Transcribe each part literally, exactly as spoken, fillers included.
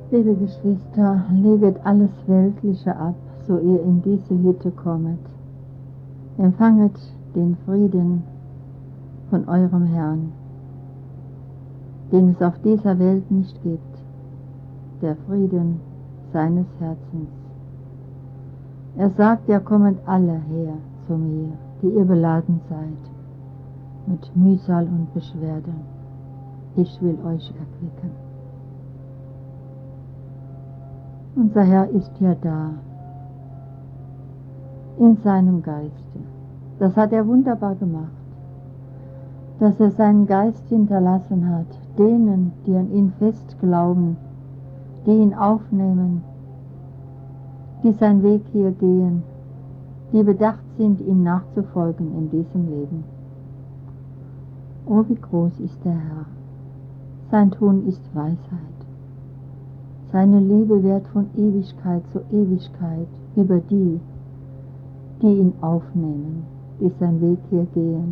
Liebe Geschwister, leget alles Weltliche ab, so ihr in diese Hütte kommet. Empfanget den Frieden von eurem Herrn, den es auf dieser Welt nicht gibt, der Frieden seines Herzens. Er sagt, ja, kommet alle her zu mir, die ihr beladen seid, mit Mühsal und Beschwerde. Ich will euch erquicken. Unser Herr ist ja da, in seinem Geiste. Das hat er wunderbar gemacht, dass er seinen Geist hinterlassen hat, denen, die an ihn fest glauben, die ihn aufnehmen, die seinen Weg hier gehen, die bedacht sind, ihm nachzufolgen in diesem Leben. Oh, wie groß ist der Herr! Sein Tun ist Weisheit. Seine Liebe währt von Ewigkeit zu Ewigkeit über die, die ihn aufnehmen, die seinen Weg hier gehen.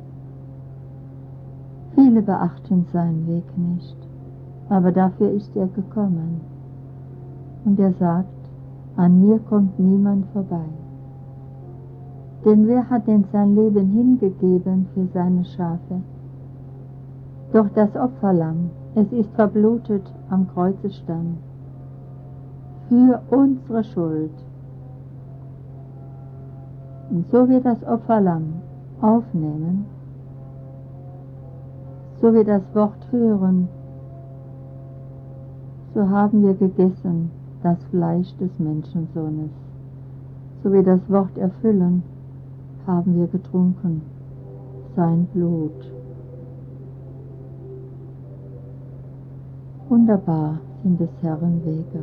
Viele beachten seinen Weg nicht, aber dafür ist er gekommen. Und er sagt, an mir kommt niemand vorbei. Denn wer hat denn sein Leben hingegeben für seine Schafe? Doch das Opferlamm, es ist verblutet am Kreuzestamm, für unsere Schuld. Und so wir das Opferlamm aufnehmen, so wir das Wort hören, so haben wir gegessen das Fleisch des Menschensohnes. So wir das Wort erfüllen, haben wir getrunken sein Blut. Wunderbar sind des Herrn Wege.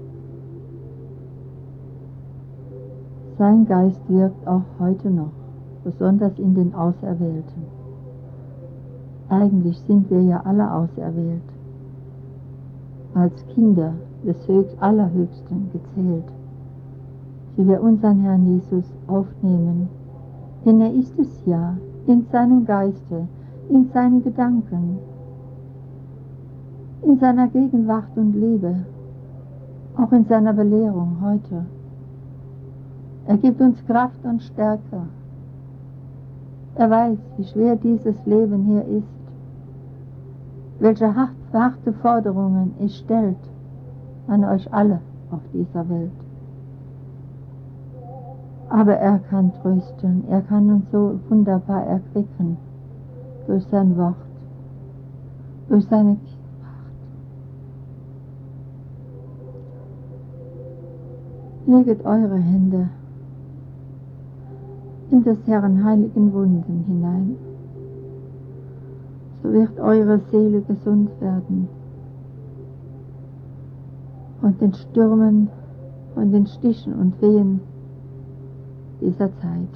Sein Geist wirkt auch heute noch, besonders in den Auserwählten. Eigentlich sind wir ja alle auserwählt, als Kinder des Höchst, Allerhöchsten gezählt, die wir unseren Herrn Jesus aufnehmen, denn er ist es ja, in seinem Geiste, in seinen Gedanken, in seiner Gegenwart und Liebe, auch in seiner Belehrung heute. Er gibt uns Kraft und Stärke. Er weiß, wie schwer dieses Leben hier ist, welche harte Forderungen es stellt an euch alle auf dieser Welt. Aber er kann trösten, er kann uns so wunderbar erquicken durch sein Wort, durch seine Kraft. Leget eure Hände in des Herrn heiligen Wunden hinein, so wird eure Seele gesund werden von den Stürmen, von den Stichen und Wehen dieser Zeit.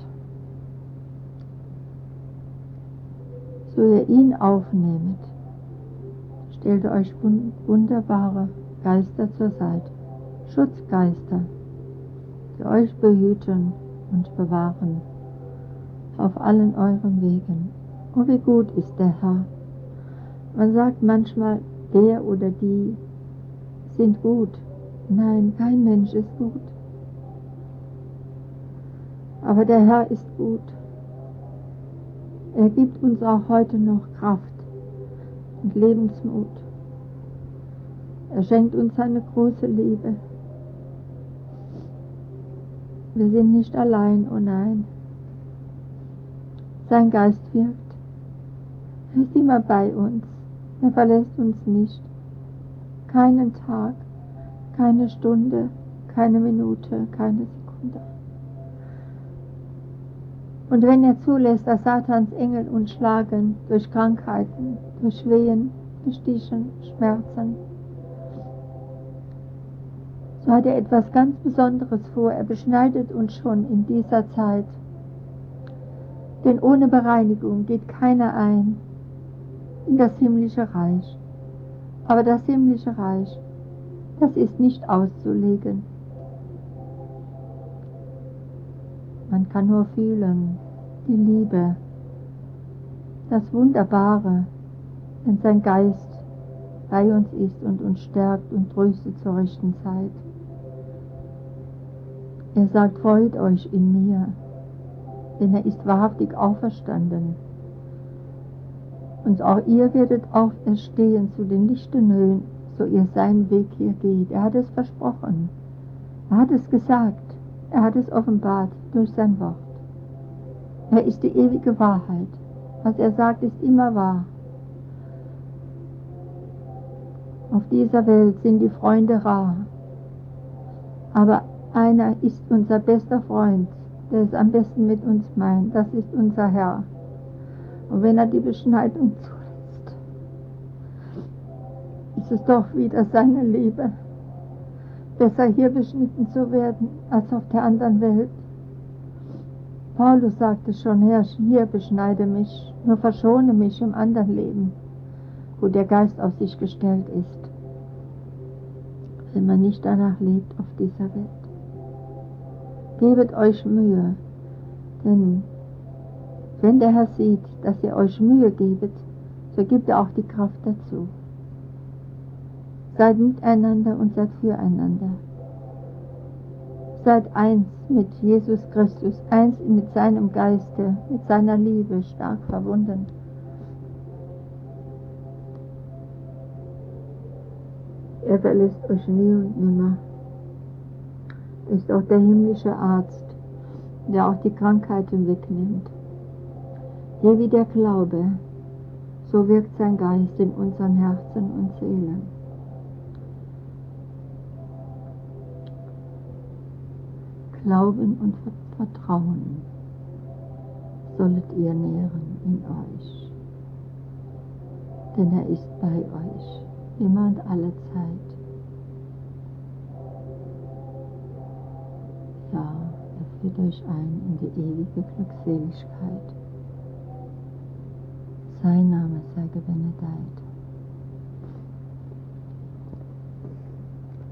So ihr ihn aufnehmet, stellt euch wunderbare Geister zur Seite, Schutzgeister, die euch behüten und bewahren auf allen euren Wegen. Oh, wie gut ist der Herr. Man sagt manchmal, der oder die sind gut. Nein, kein Mensch ist gut. Aber der Herr ist gut. Er gibt uns auch heute noch Kraft und Lebensmut. Er schenkt uns seine große Liebe. Wir sind nicht allein, oh nein. Sein Geist wirkt. Er ist immer bei uns. Er verlässt uns nicht. Keinen Tag, keine Stunde, keine Minute, keine Sekunde. Und wenn er zulässt, dass Satans Engel uns schlagen, durch Krankheiten, durch Wehen, durch Stichen, Schmerzen, so hat er etwas ganz Besonderes vor. Er beschneidet uns schon in dieser Zeit. Denn ohne Bereinigung geht keiner ein in das himmlische Reich. Aber das himmlische Reich, das ist nicht auszulegen. Man kann nur fühlen, die Liebe, das Wunderbare, wenn sein Geist bei uns ist und uns stärkt und tröstet zur rechten Zeit. Er sagt, freut euch in mir, denn er ist wahrhaftig auferstanden. Und auch ihr werdet auferstehen zu den lichten Höhen, so ihr seinen Weg hier geht. Er hat es versprochen. Er hat es gesagt. Er hat es offenbart durch sein Wort. Er ist die ewige Wahrheit. Was er sagt, ist immer wahr. Auf dieser Welt sind die Freunde rar. Aber einer ist unser bester Freund, der es am besten mit uns meint. Das ist unser Herr. Und wenn er die Beschneidung zulässt, ist es doch wieder seine Liebe. Besser hier beschnitten zu werden, als auf der anderen Welt. Paulus sagte schon, Herr, hier beschneide mich, nur verschone mich im anderen Leben, wo der Geist auf sich gestellt ist, wenn man nicht danach lebt auf dieser Welt. Gebet euch Mühe, denn wenn der Herr sieht, dass ihr euch Mühe gebet, so gibt er auch die Kraft dazu. Seid miteinander und seid füreinander. Seid eins mit Jesus Christus, eins mit seinem Geiste, mit seiner Liebe stark verbunden. Er verlässt euch nie und nimmer. Er ist auch der himmlische Arzt, der auch die Krankheiten wegnimmt. Je wie der Glaube, so wirkt sein Geist in unseren Herzen und Seelen. Glauben und Vertrauen sollet ihr nähren in euch, denn er ist bei euch, immer und alle Zeit. Ja, er führt euch ein in die ewige Glückseligkeit. Sein Name sei gebenedeit.